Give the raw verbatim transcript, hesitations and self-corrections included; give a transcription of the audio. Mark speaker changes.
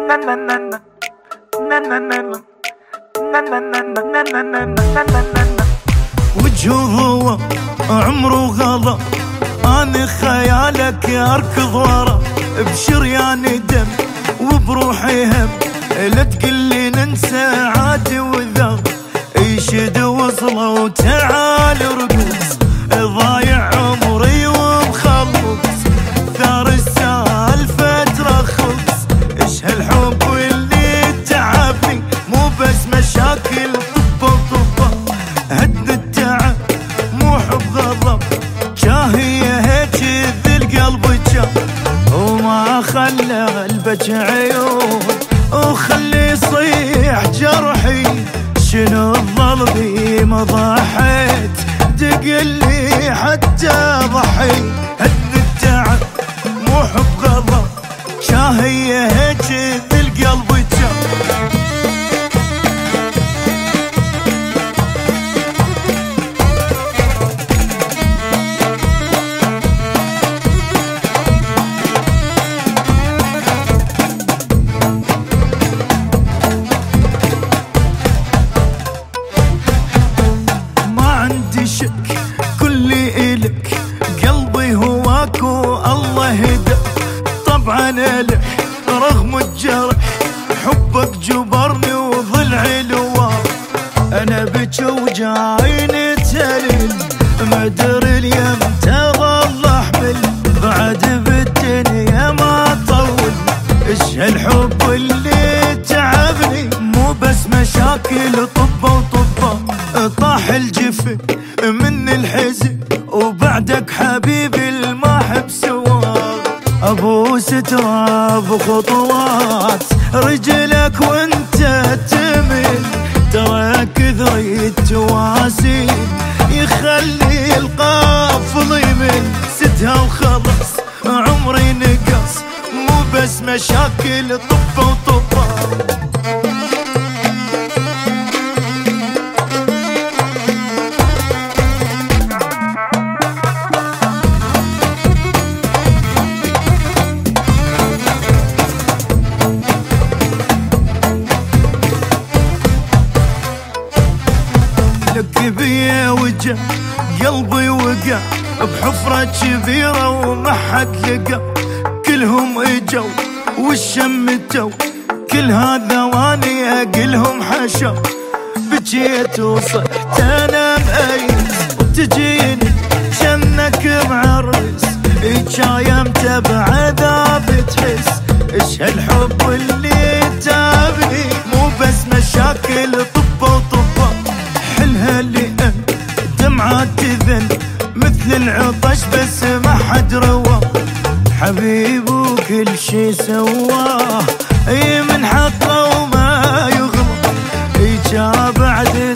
Speaker 1: وجهه هو عمره غلا، أنا خيالك أركض ورا بشريان دم وبروحي هم. لا تقلي ننسى عادي وذا يشد وصله وتعال رقص، ضايع عمري ومخلص ثار السالفة ترخص. ايش هالحب واللي تعبني مو بس مشاكل طبة وطبة، هد التعب مو حب غضب، شاهية هيك ذي القلب جا وما خلى قلبك عيون وخلي يصيح جرحي. شنو الظل بي ما ضحيت تقلي حتى ضحي، هد التعب مو حب غضب، شاهية هيك ذي القلب جا. شك كلي إلك قلبي هواك والله هدى، طبعا ألح رغم الجرح حبك جبرني وضلعي لوار. أنا بك وجاي نتهلل مدري اليم تظل أحمل، بعد بالدنيا ما طول. إيش هالحب اللي تعبني مو بس مشاكل طبة وطبة، طاح الجفن من الحزن وبعدك حبيبي الماحب سواه. ابوس تراب خطوات رجلك وانت تمل، ترى كثري التواسي يخلي القافل يمل. ستها وخلص عمري نقص مو بس مشاكل طبة وطبة. لك بيا وجه قلبي وقع بحفرة كبيرة وما حد لقى، كلهم اجوا والشمتوا كل هذا واني اقلهم حشوا. بجيت وصحت انا مأيس وتجيني شنك معرس، شايمت بعذاب تحس. ايش هالحب اللي تابني مو بس مشاكل طبة وطبة، حلها اللي انت دمعات تذن مثل العطش بس ما حد روى. حبيب وكل شي سواه اي من حقه وما يغلط، اي جا بعد